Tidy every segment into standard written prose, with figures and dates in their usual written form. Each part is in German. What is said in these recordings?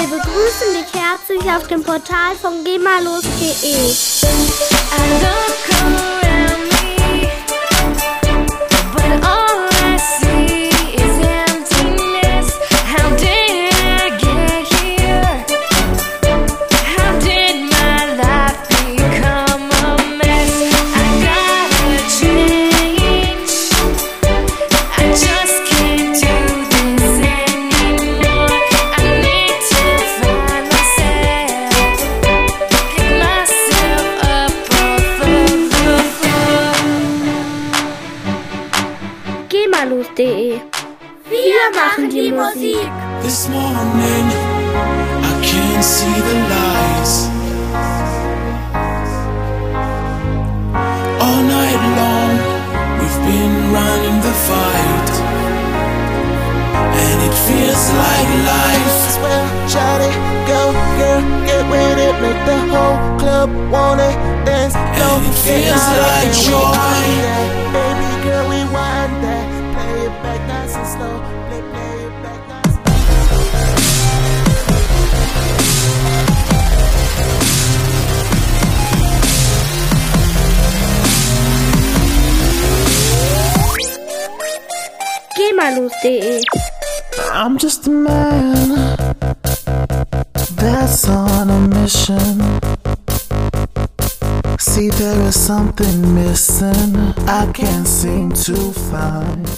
Wir begrüßen dich herzlich auf dem Portal von GEMALOS.de. GEMALOS.de. Wir machen die Musik. This morning I can't see the lights. All night long we've been running the fight, and it feels like life. Well, Charlie, go, girl, get with it, make the whole club wanna dance. And it feels like joy. Baby girl, we want that. Play it back nice and slow. Play it back nice. GEMALOS.de. I'm just a man that's on a mission. See, there is something missing I can't seem to find.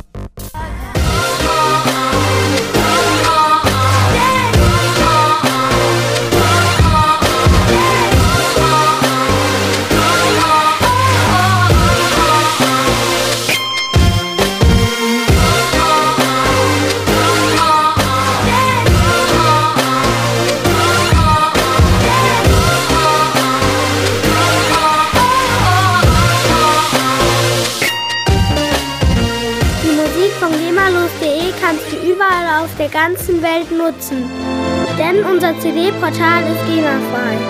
Von GEMALOS.de kannst du überall auf der ganzen Welt nutzen, denn unser CD-Portal ist GEMA-frei.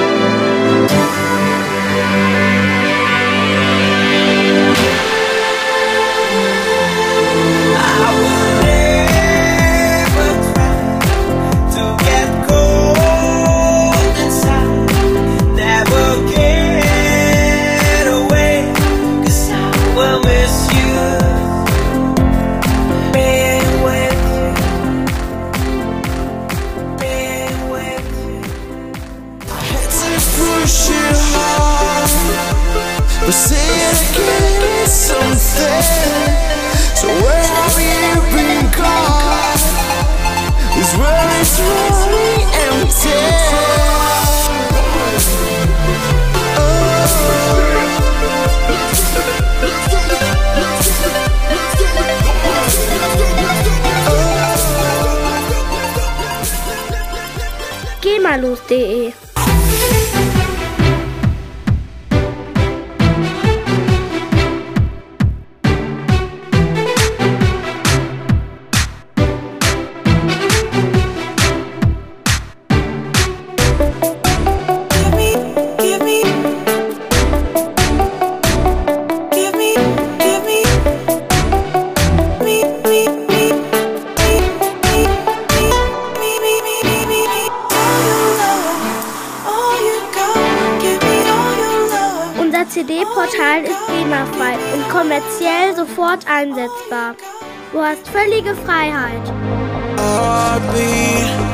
Push it hard, but say it again, it's something. So where have you been gone? This world is really empty. GEMALOS.de. Unser CD-Portal ist GEMA-frei und kommerziell sofort einsetzbar. Du hast völlige Freiheit. Heartbeat.